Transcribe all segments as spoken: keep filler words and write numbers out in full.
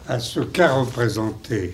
à ce qu'a représenté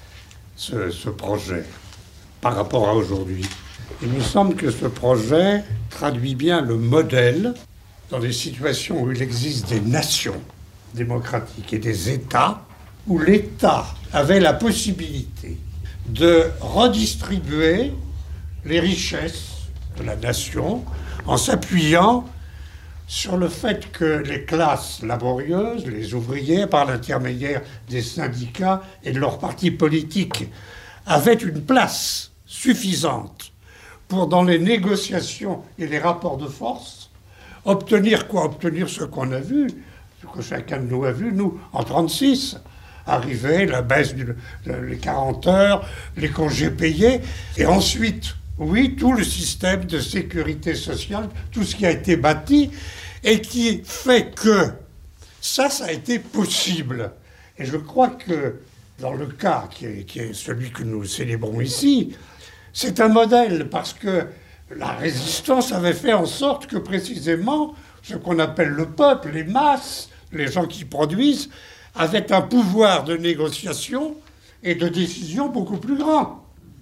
ce, ce projet par rapport à aujourd'hui. Il me semble que ce projet traduit bien le modèle dans des situations où il existe des nations démocratiques et des États, où l'État avait la possibilité de redistribuer les richesses de la nation en s'appuyant sur le fait que les classes laborieuses, les ouvriers, par l'intermédiaire des syndicats et de leurs partis politiques, avaient une place suffisante pour, dans les négociations et les rapports de force, obtenir quoi? Obtenir ce qu'on a vu, ce que chacun de nous a vu, nous, en trente-six, arriver, la baisse des quarante heures, les congés payés, et ensuite, oui, tout le système de sécurité sociale, tout ce qui a été bâti, et qui fait que ça, ça a été possible. Et je crois que dans le cas qui est, qui est celui que nous célébrons ici, c'est un modèle, parce que la résistance avait fait en sorte que précisément ce qu'on appelle le peuple, les masses, les gens qui produisent, avaient un pouvoir de négociation et de décision beaucoup plus grand.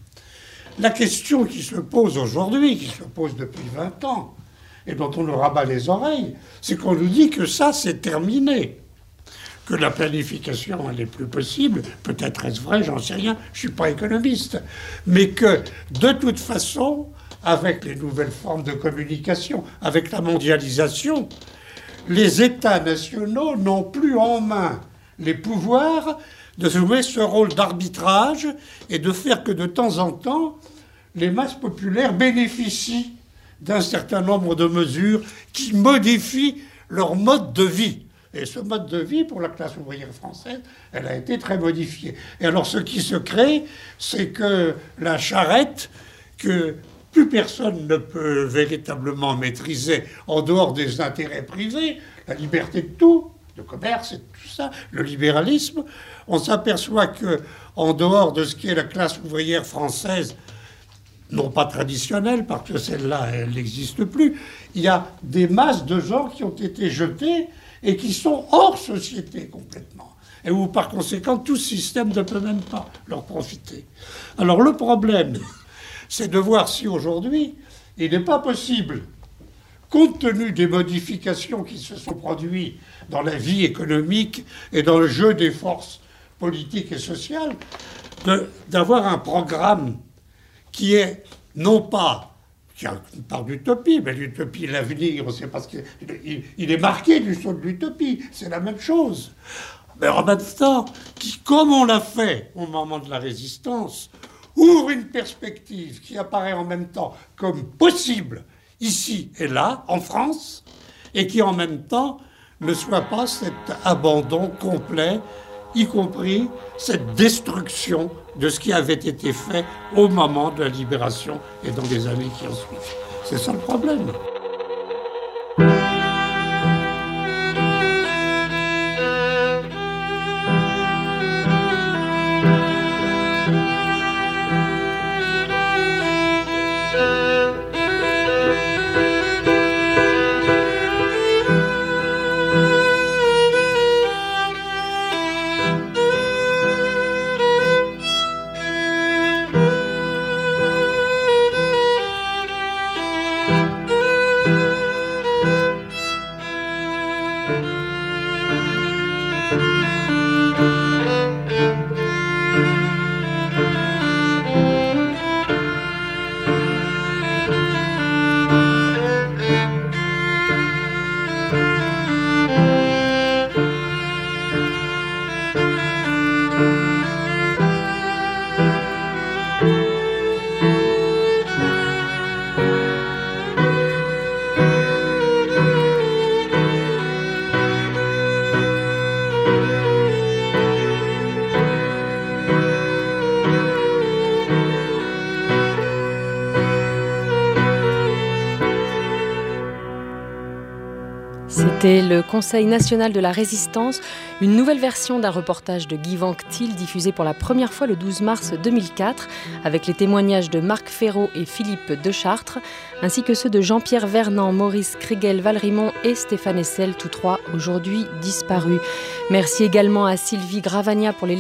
La question qui se pose aujourd'hui, qui se pose depuis vingt ans, et dont on nous rabat les oreilles, c'est qu'on nous dit que ça, c'est terminé. Que la planification, elle n'est plus possible. Peut-être est-ce vrai, j'en sais rien, je ne suis pas économiste. Mais que, de toute façon, avec les nouvelles formes de communication, avec la mondialisation, les États nationaux n'ont plus en main les pouvoirs de jouer ce rôle d'arbitrage et de faire que de temps en temps, les masses populaires bénéficient d'un certain nombre de mesures qui modifient leur mode de vie. Et ce mode de vie, pour la classe ouvrière française, elle a été très modifiée. Et alors ce qui se crée, c'est que la charrette, que plus personne ne peut véritablement maîtriser en dehors des intérêts privés, la liberté de tout, le commerce et tout ça, le libéralisme, on s'aperçoit que en dehors de ce qui est la classe ouvrière française, non pas traditionnelle, parce que celle-là, elle n'existe plus, il y a des masses de gens qui ont été jetés et qui sont hors société complètement, et où par conséquent tout système ne peut même pas leur profiter. Alors le problème, c'est de voir si aujourd'hui, il n'est pas possible, compte tenu des modifications qui se sont produites dans la vie économique et dans le jeu des forces politiques et sociales, de, d'avoir un programme qui est non pas, qui a une part d'utopie, mais l'utopie, l'avenir, c'est parce qu'il il est marqué du saut de l'utopie, c'est la même chose. Mais en même temps, qui, comme on l'a fait au moment de la résistance, ouvre une perspective qui apparaît en même temps comme possible ici et là, en France, et qui en même temps ne soit pas cet abandon complet, y compris cette destruction de ce qui avait été fait au moment de la libération et dans les années qui en suivent. C'est ça le problème. C'était le Conseil national de la résistance, une nouvelle version d'un reportage de Guy Vanctil diffusé pour la première fois le douze mars deux mille quatre, avec les témoignages de Marc Ferraud et Philippe Dechartres, ainsi que ceux de Jean-Pierre Vernant, Maurice Krigel-Valrimont et Stéphane Hessel, tous trois aujourd'hui disparus. Merci également à Sylvie Gravagna pour les